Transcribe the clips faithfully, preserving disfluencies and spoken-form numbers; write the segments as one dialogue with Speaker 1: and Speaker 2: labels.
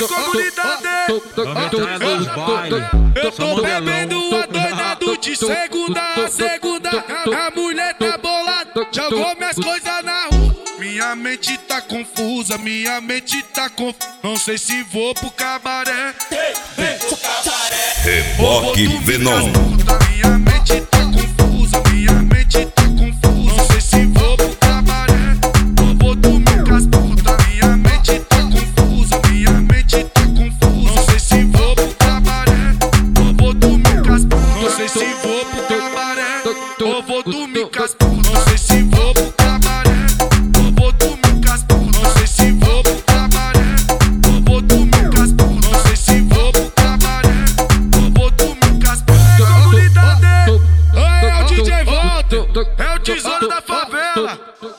Speaker 1: comunidade. Eu tô bebendo adoidado de segunda a segunda. A mulher tá bolada, jogou minhas coisas na rua. Minha mente tá confusa, minha mente tá confusa. Não sei se vou pro cabaré.
Speaker 2: Reboque Venom.
Speaker 1: Minha mente tá confusa, minha mente tá confusa. Não sei se vou pro cabaré ou vou dormir com as putas. Minha mente tá confusa, minha mente tá confusa. Não sei se vou pro cabaré ou vou dormir com as putas. Não sei se vou pro cabaré ou vou dormir com as putas. Não sei se vou pro cabaré ou vou dormir com as putas. Não sei se vou pro cabaré ou vou dormir com as putas. Não sei se vou pro cabaré ou vou dormir com as putas. Comunidade, é o D J Walter, é o tesouro da favela.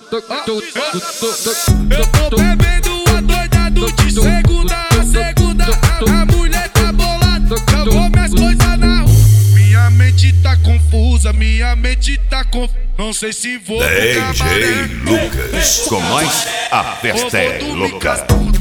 Speaker 1: Eu tô bebendo adoidado de segunda a segunda. A mulher tá bolada, jogou minhas coisas na rua. Minha mente tá confusa, minha mente tá confusa. Não sei se vou pro
Speaker 2: D J
Speaker 1: cabaré
Speaker 2: Lucas. Com nós, a festa é louca.